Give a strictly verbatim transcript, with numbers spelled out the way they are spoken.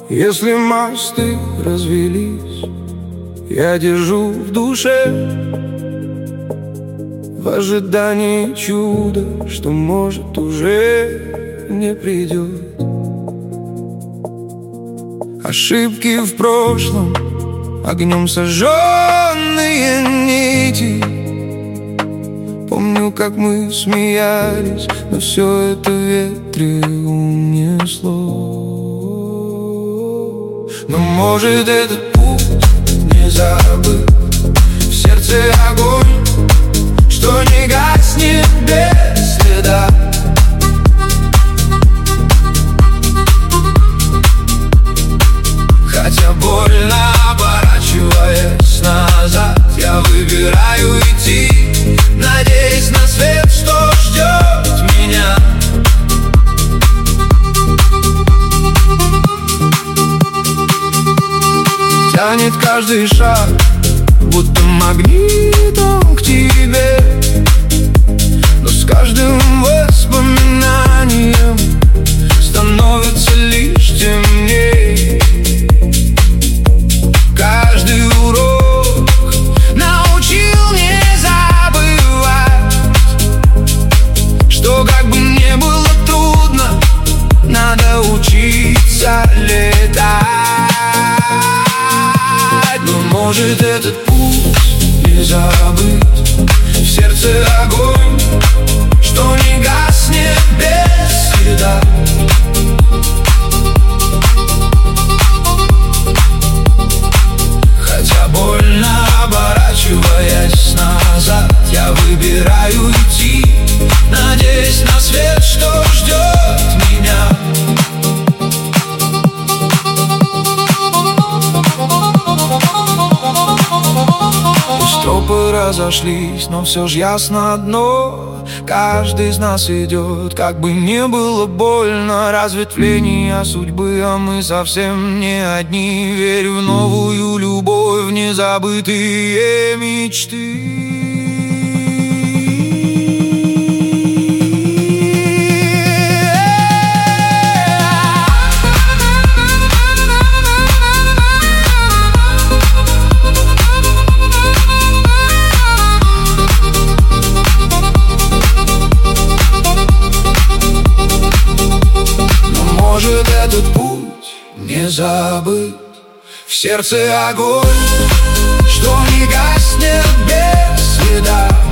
Если мосты развелись, я держу в душе в ожидании чуда, что, может, уже не придет. Ошибки в прошлом, огнем сожженные нити. Помню, как мы смеялись, но все это в ветре унесло. Но, может, этот путь не забыт, в сердце огонь, что не гаснет без следа. Хотя больно, оборачиваясь назад, я выбираю идти, надеясь на свет, что ждет меня. Тянет каждый шаг, будто магнитом к тебе. Но с каждым воспоминанием становится лишь темней. Каждый урок научил не забывать, что как бы мне было трудно, надо учиться летать. Но, может, этот путь не забыт, в сердце огонь, что не гаснет без следа. Хотя больно, оборачиваясь назад, я выбираю идти, надеясь на свет, что ждет меня. Пусть тропы разошлись, но все ж ясно одно: каждый из нас идет, как бы не было больно. Разветвления судьбы, а мы совсем не одни. Верю в новую любовь, в незабытые мечты. Может, этот путь не забыт, в сердце огонь, что не гаснет без следа.